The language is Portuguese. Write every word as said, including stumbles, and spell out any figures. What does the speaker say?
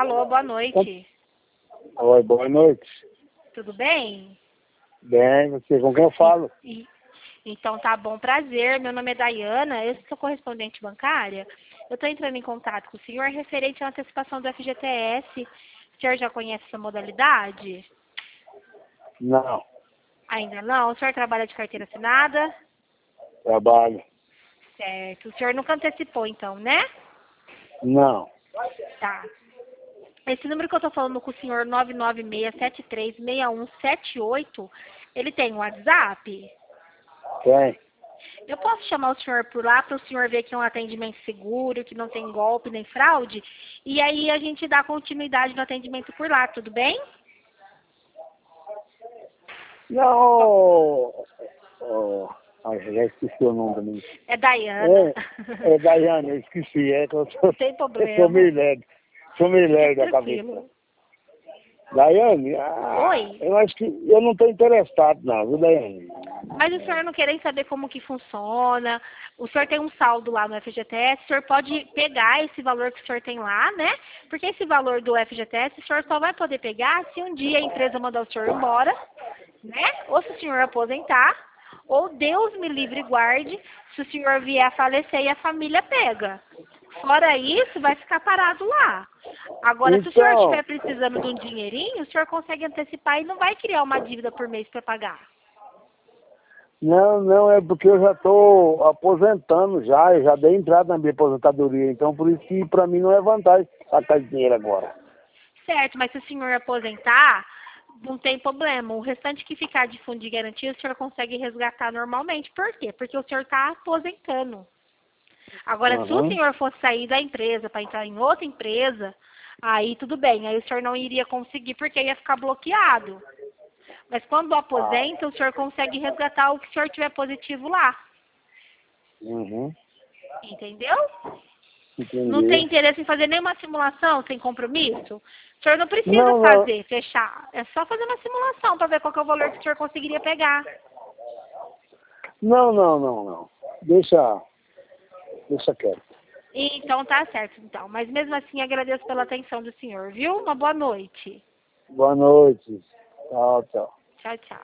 Alô, boa noite. Oi, boa noite. Tudo bem? Bem, você com quem eu falo? E- Então tá bom, prazer. Meu nome é Dayana, eu sou correspondente bancária. Eu estou entrando em contato com o senhor referente à antecipação do F G T S. O senhor já conhece essa modalidade? Não, Ainda não? O senhor trabalha de carteira assinada? trabalho. Certo. O senhor nunca antecipou, então, né? Não, Tá. Esse número que eu estou falando com o senhor, nove nove seis sete três seis um sete oito, ele tem um WhatsApp? tem. Eu posso chamar o senhor por lá para o senhor ver que é um atendimento seguro, que não tem golpe nem fraude? E aí a gente dá continuidade no atendimento por lá, tudo bem? Não, oh, ai, já esqueci o nome também. É Dayana. É, é Daiane, eu esqueci, é que eu sou, Não tem eu sou problema. meio lerdo, sou meio Fica lerdo da cabeça. tranquilo. Daiane, ah, Oi. eu acho que eu não estou interessado não, viu, Daiane? Mas o senhor não querem saber como que funciona, o senhor tem um saldo lá no F G T S, o senhor pode pegar esse valor que o senhor tem lá, né? Porque esse valor do F G T S, o senhor só vai poder pegar se um dia a empresa mandar o senhor embora, né? Ou se o senhor aposentar, ou Deus me livre e guarde, se o senhor vier a falecer e a família pega. Fora isso, vai ficar parado lá. Agora, se o senhor Então, estiver precisando de um dinheirinho, o senhor consegue antecipar e não vai criar uma dívida por mês para pagar. não, não, é porque eu já estou aposentando já, eu já dei entrada na minha aposentadoria, então por isso que para mim não é vantagem sacar dinheiro agora. Certo, mas se o senhor aposentar, não tem problema. O restante que ficar de fundo de garantia, o senhor consegue resgatar normalmente. Por quê? Porque o senhor está aposentando. Agora, se o Uhum. senhor fosse sair da empresa para entrar em outra empresa, aí tudo bem. Aí o senhor não iria conseguir porque ia ficar bloqueado. Mas quando Ah, aposenta, o senhor consegue resgatar o que o senhor tiver positivo lá. uhum. Entendeu? Não tem Entendi. interesse em fazer nenhuma simulação sem compromisso? O senhor não precisa Não, não, fazer, fechar. É só fazer uma simulação para ver qual que é o valor que o senhor conseguiria pegar. não, não, não, não. Deixa, deixa quieto. E, então tá certo, então. Mas mesmo assim agradeço pela atenção do senhor, viu? Uma boa noite. Boa noite. Tchau, tchau. Tchau, tchau.